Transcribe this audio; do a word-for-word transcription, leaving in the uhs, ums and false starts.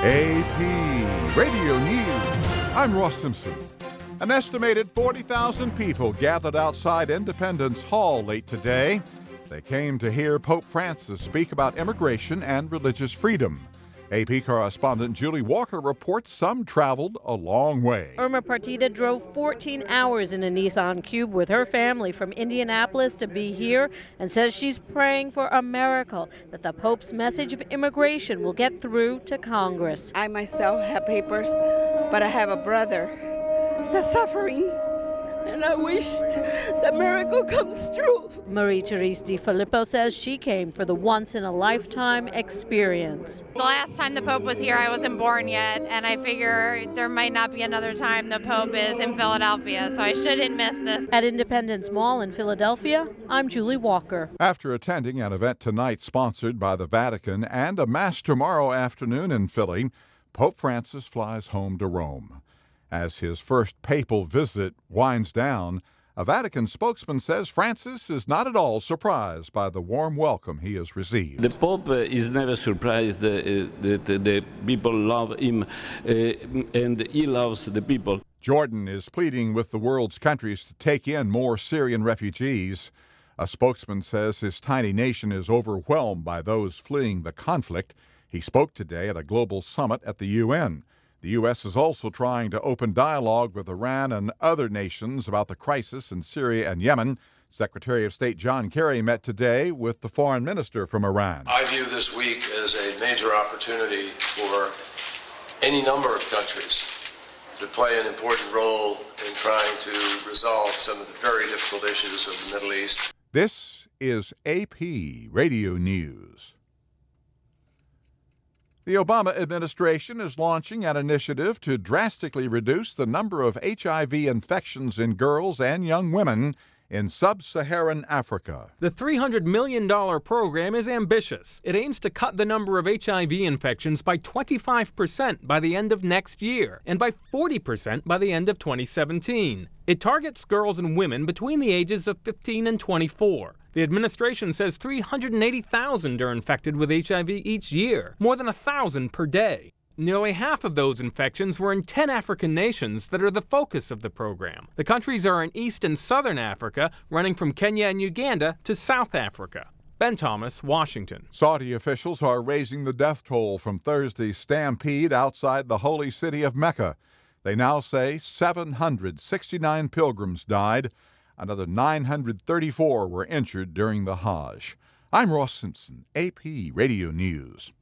A P Radio News. I'm Ross Simpson. An estimated forty thousand people gathered outside Independence Hall late today. They came to hear Pope Francis speak about immigration and religious freedom. A P correspondent Julie Walker reports some traveled a long way. Irma Partida drove fourteen hours in a Nissan Cube with her family from Indianapolis to be here and says she's praying for a miracle that the Pope's message of immigration will get through to Congress. I myself have papers, but I have a brother that's suffering, and I wish the miracle comes true. Marie-Therese DiFilippo says she came for the once-in-a-lifetime experience. The last time the Pope was here, I wasn't born yet, and I figure there might not be another time the Pope is in Philadelphia, so I shouldn't miss this. At Independence Mall in Philadelphia, I'm Julie Walker. After attending an event tonight sponsored by the Vatican and a Mass tomorrow afternoon in Philly, Pope Francis flies home to Rome. As his first papal visit winds down, a Vatican spokesman says Francis is not at all surprised by the warm welcome he has received. The Pope uh, is never surprised uh, that uh, the people love him, uh, and he loves the people. Jordan is pleading with the world's countries to take in more Syrian refugees. A spokesman says his tiny nation is overwhelmed by those fleeing the conflict. He spoke today at a global summit at the U N. The U S is also trying to open dialogue with Iran and other nations about the crisis in Syria and Yemen. Secretary of State John Kerry met today with the foreign minister from Iran. I view this week as a major opportunity for any number of countries to play an important role in trying to resolve some of the very difficult issues of the Middle East. This is A P Radio News. The Obama administration is launching an initiative to drastically reduce the number of H I V infections in girls and young women in sub-Saharan Africa. The three hundred million dollars program is ambitious. It aims to cut the number of H I V infections by twenty-five percent by the end of next year and by forty percent by the end of twenty seventeen. It targets girls and women between the ages of fifteen and twenty-four. The administration says three hundred eighty thousand are infected with H I V each year, more than one thousand per day. Nearly half of those infections were in ten African nations that are the focus of the program. The countries are in East and Southern Africa, running from Kenya and Uganda to South Africa. Ben Thomas, Washington. Saudi officials are raising the death toll from Thursday's stampede outside the holy city of Mecca. They now say seven hundred sixty-nine pilgrims died. Another nine hundred thirty-four were injured during the Hajj. I'm Ross Simpson, A P Radio News.